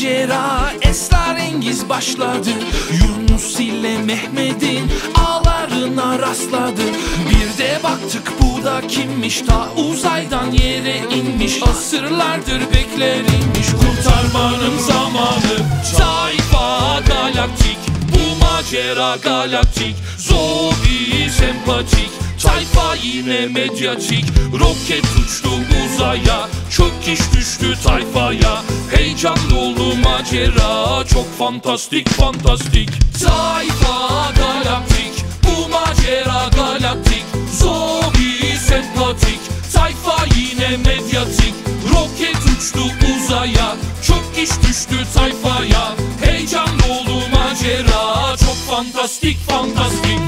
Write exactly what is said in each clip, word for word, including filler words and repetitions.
macera esrarengiz başladı. Yunus ile Mehmet'in ağlarına rastladı. Bir de baktık bu da kimmiş, ta uzaydan yere inmiş. Asırlardır beklermiş kurtarmanın zamanı. Tayfa galaktik, bu macera galaktik. Zobi sempatik, tayfa yine medyatik. Roket uçtu uzaya, çökiş düştü tayfaya. Heyecan dolu macera, çok fantastik fantastik. Tayfa galaktik, bu macera galaktik. Zobi sempatik, tayfa yine medyatik. Roket uçtu uzaya, çökiş düştü tayfaya. Heyecan dolu macera, çok fantastik fantastik.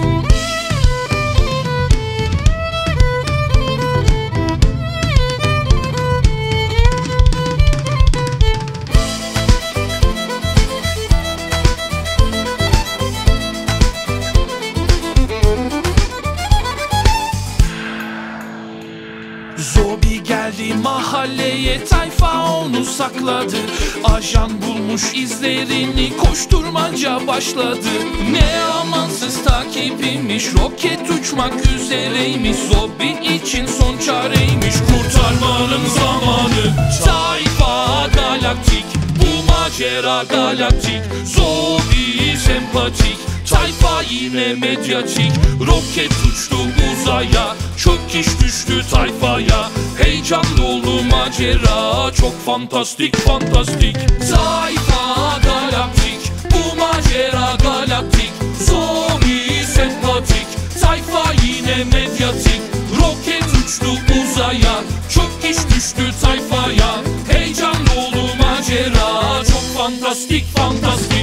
Zobi geldi mahalleye, tayfa onu sakladı. Ajan bulmuş izlerini, koşturmaca başladı. Ne amansız takipiymiş, roket uçmak üzereymiş. Zobi için son çareymiş, kurtarmanın zamanı. Tayfa galaktik, bu macera galaktik. Zobi sempatik, tayfa yine medyatik. Roket uçtu uzaya, çökiş düştü tayfaya. Heyecan dolu macera, çok fantastik fantastik. Tayfa galaktik, bu macera galaktik. Zobi sempatik, tayfa yine medyatik. Roket uçtu uzaya, çökiş düştü tayfaya. Heyecan dolu macera, çok fantastik fantastik.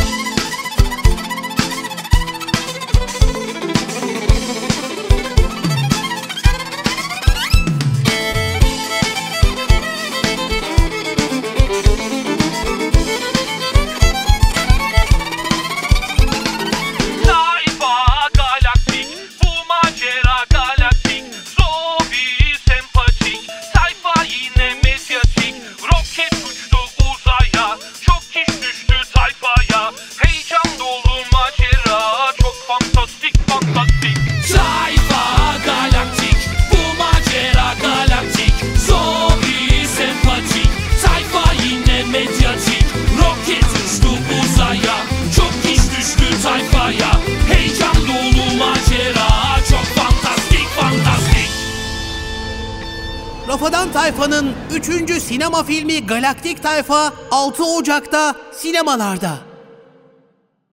Rafadan Tayfa'nın üçüncü sinema filmi Galaktik Tayfa altı Ocak'ta sinemalarda.